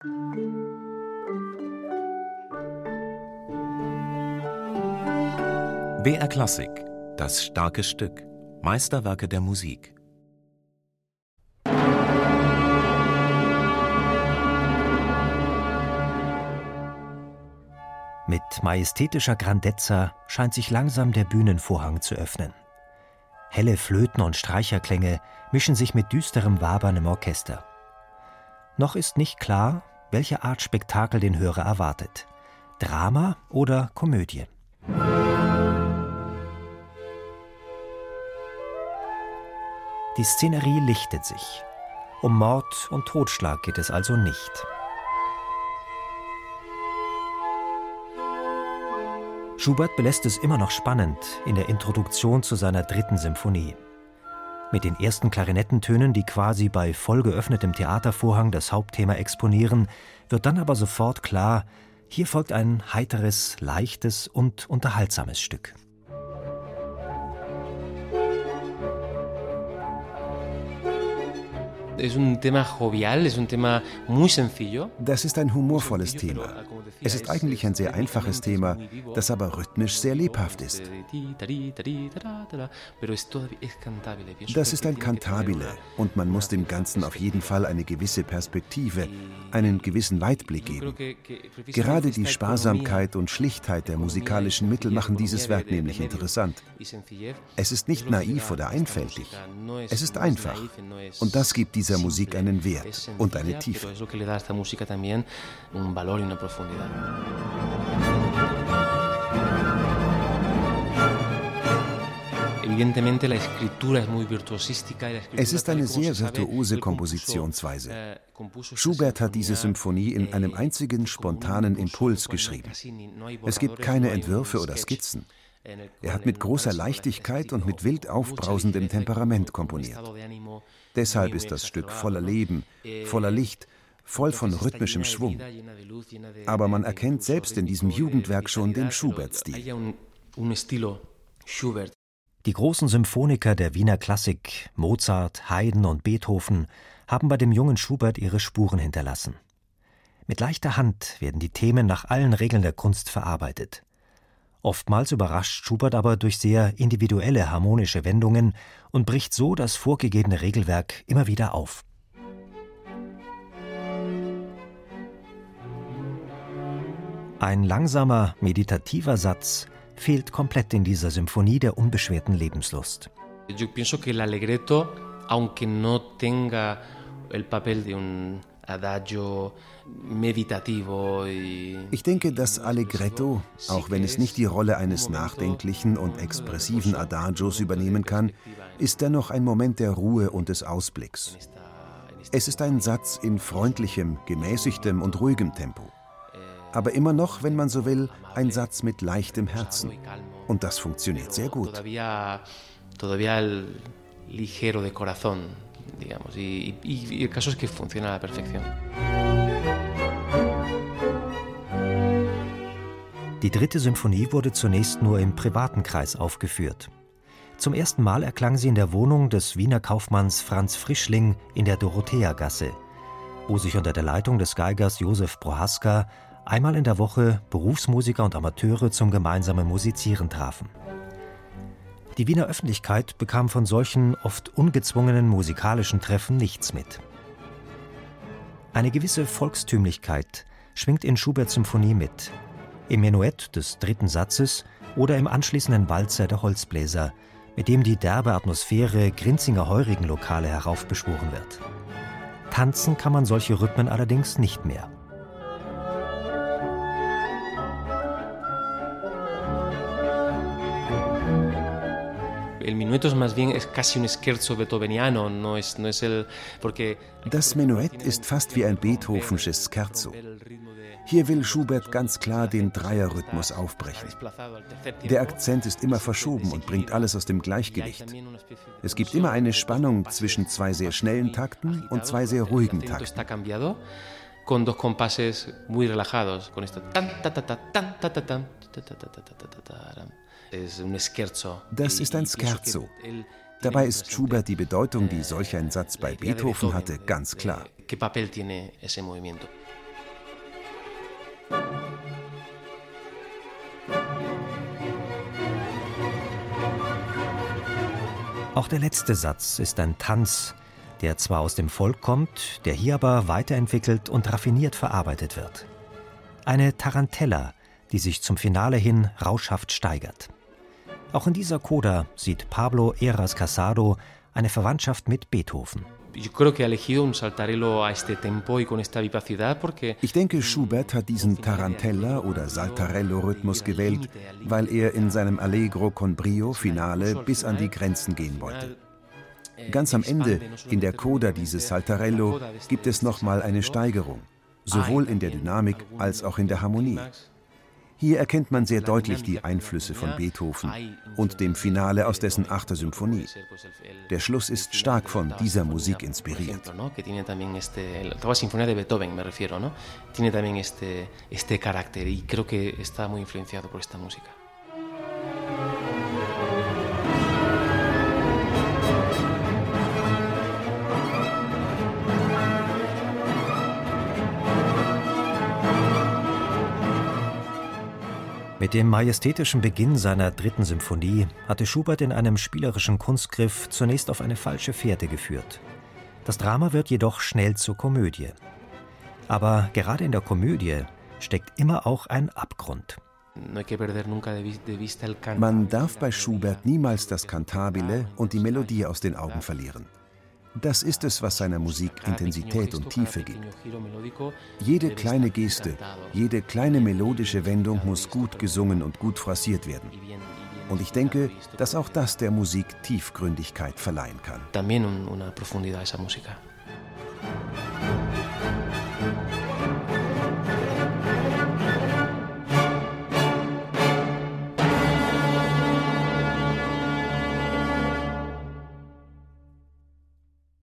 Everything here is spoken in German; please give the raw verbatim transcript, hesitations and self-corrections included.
B R Klassik, das starke Stück, Meisterwerke der Musik. Mit majestätischer Grandezza scheint sich langsam der Bühnenvorhang zu öffnen. Helle Flöten- und Streicherklänge mischen sich mit düsterem Wabern im Orchester. Noch ist nicht klar, welche Art Spektakel den Hörer erwartet. Drama oder Komödie? Die Szenerie lichtet sich. Um Mord und Totschlag geht es also nicht. Schubert belässt es immer noch spannend in der Introduktion zu seiner dritten Symphonie. Mit den ersten Klarinettentönen, die quasi bei voll geöffnetem Theatervorhang das Hauptthema exponieren, wird dann aber sofort klar, hier folgt ein heiteres, leichtes und unterhaltsames Stück. Das ist ein humorvolles Thema. Es ist eigentlich ein sehr einfaches Thema, das aber rhythmisch sehr lebhaft ist. Das ist ein Cantabile und man muss dem Ganzen auf jeden Fall eine gewisse Perspektive, einen gewissen Weitblick geben. Gerade die Sparsamkeit und Schlichtheit der musikalischen Mittel machen dieses Werk nämlich interessant. Es ist nicht naiv oder einfältig. Es ist einfach. Und das gibt dieser Musik einen Wert und eine Tiefe. Es ist eine sehr virtuose Kompositionsweise. Schubert hat diese Symphonie in einem einzigen spontanen Impuls geschrieben. Es gibt keine Entwürfe oder Skizzen. Er hat mit großer Leichtigkeit und mit wild aufbrausendem Temperament komponiert. Deshalb ist das Stück voller Leben, voller Licht, voll von rhythmischem Schwung. Aber man erkennt selbst in diesem Jugendwerk schon den Schubert-Stil. Die großen Symphoniker der Wiener Klassik, Mozart, Haydn und Beethoven, haben bei dem jungen Schubert ihre Spuren hinterlassen. Mit leichter Hand werden die Themen nach allen Regeln der Kunst verarbeitet. Oftmals überrascht Schubert aber durch sehr individuelle harmonische Wendungen und bricht so das vorgegebene Regelwerk immer wieder auf. Ein langsamer, meditativer Satz fehlt komplett in dieser Symphonie der unbeschwerten Lebenslust. Yo pienso que el allegretto, aunque no tenga el papel de un adagio meditativo. Ich denke, das Allegretto, auch wenn es nicht die Rolle eines nachdenklichen und expressiven Adagios übernehmen kann, ist dennoch ein Moment der Ruhe und des Ausblicks. Es ist ein Satz in freundlichem, gemäßigtem und ruhigem Tempo. Aber immer noch, wenn man so will, ein Satz mit leichtem Herzen. Und das funktioniert sehr gut. Todavía el ligero de corazón, digamos, y, y, y el caso es que funciona a la perfección. Die dritte Symphonie wurde zunächst nur im privaten Kreis aufgeführt. Zum ersten Mal erklang sie in der Wohnung des Wiener Kaufmanns Franz Frischling in der Dorotheagasse, wo sich unter der Leitung des Geigers Josef Prohaska einmal in der Woche Berufsmusiker und Amateure zum gemeinsamen Musizieren trafen. Die Wiener Öffentlichkeit bekam von solchen, oft ungezwungenen musikalischen Treffen nichts mit. Eine gewisse Volkstümlichkeit schwingt in Schuberts Symphonie mit, im Menuett des dritten Satzes oder im anschließenden Walzer der Holzbläser, mit dem die derbe Atmosphäre Grinzinger Heurigenlokale heraufbeschworen wird. Tanzen kann man solche Rhythmen allerdings nicht mehr. Das Menuett ist fast wie ein Beethovensches Scherzo. Hier will Schubert ganz klar den Dreierrhythmus aufbrechen. Der Akzent ist immer verschoben und bringt alles aus dem Gleichgewicht. Es gibt immer eine Spannung zwischen zwei sehr schnellen Takten und zwei sehr ruhigen Takten. Con dos compases muy relajados, con esto tan ta ta ta tan ta ta tan ta ta ta ta ta ta. Das ist ein Scherzo. Dabei ist Schubert die Bedeutung, die solch ein Satz bei Beethoven hatte, ganz klar. Auch der letzte Satz ist ein Tanz, der zwar aus dem Volk kommt, der hier aber weiterentwickelt und raffiniert verarbeitet wird. Eine Tarantella, die sich zum Finale hin rauschhaft steigert. Auch in dieser Coda sieht Pablo Heras Casado eine Verwandtschaft mit Beethoven. Ich denke, Schubert hat diesen Tarantella- oder Saltarello-Rhythmus gewählt, weil er in seinem Allegro con brio Finale bis an die Grenzen gehen wollte. Ganz am Ende, in der Coda dieses Saltarello, gibt es nochmal eine Steigerung, sowohl in der Dynamik als auch in der Harmonie. Hier erkennt man sehr deutlich die Einflüsse von Beethoven und dem Finale aus dessen achter Symphonie. Der Schluss ist stark von dieser Musik inspiriert. Mit dem majestätischen Beginn seiner dritten Symphonie hatte Schubert in einem spielerischen Kunstgriff zunächst auf eine falsche Fährte geführt. Das Drama wird jedoch schnell zur Komödie. Aber gerade in der Komödie steckt immer auch ein Abgrund. Man darf bei Schubert niemals das Kantabile und die Melodie aus den Augen verlieren. Das ist es, was seiner Musik Intensität und Tiefe gibt. Jede kleine Geste, jede kleine melodische Wendung muss gut gesungen und gut phrasiert werden. Und ich denke, dass auch das der Musik Tiefgründigkeit verleihen kann.